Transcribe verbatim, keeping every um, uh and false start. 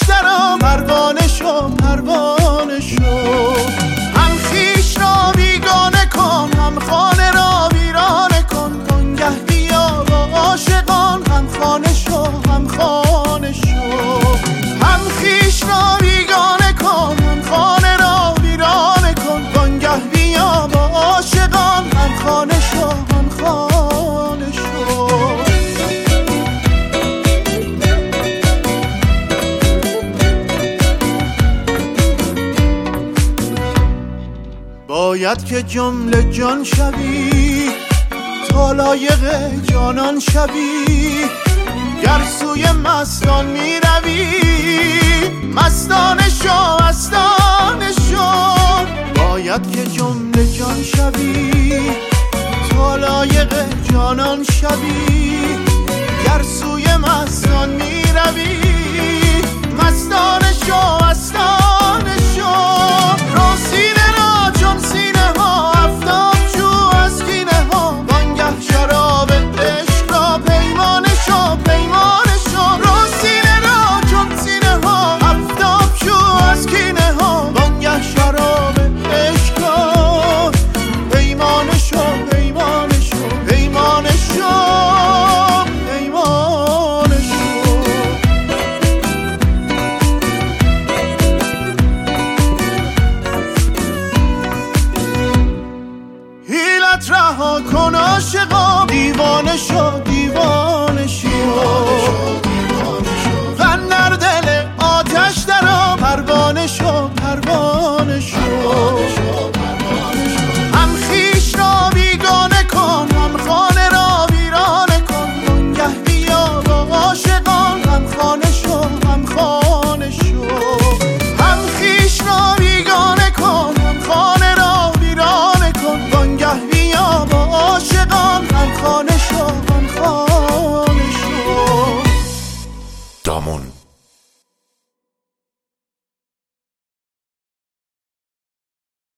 درا پروانه شو پروانه شو. هم خویش را بیگانه کن هم خانه را ویرانه کن، وانگه بیا با عاشقان هم خانه شو هم خانه شو. هم خویش را بیگانه کن هم خانه را ویرانه کن، وانگه بیا با عاشقان هم خانه شو هم خانه شو. باید که جمله جان شوی تا لایق جانان شوی، گر سوی مستان می روی مستانه شو مستانه شو. باید که جمله جان شوی تا لایق جانان شوی، گر سوی مستان می روی مستانه شو مستانه شو. رو سینه را چون سینه ها آفتاب جو از کینه ها، وانگه شراب عشق را پیمانه شو پیمانه شو. رو سینه را چون سینه ها آفتاب جو از کینه ها، وانگه شراب عشق را پیمانه شو پیمانه شو پیمانه شو پیمانه شو. حیلت رها کن عاشقا، دیوانه شو دیوانه شو. غن در دل آتش درا پروانه شو پروانه شو. هم خویش را بیگانه کن هم خانه را ویرانه کن، وانگه بیا با عاشقان هم خانه شو هم خانه شو. هم خویش را بیگانه کن هم خانه را ویرانه کن، وانگه بیا با عاشقان هم خانه شو هم خانه شو. دامون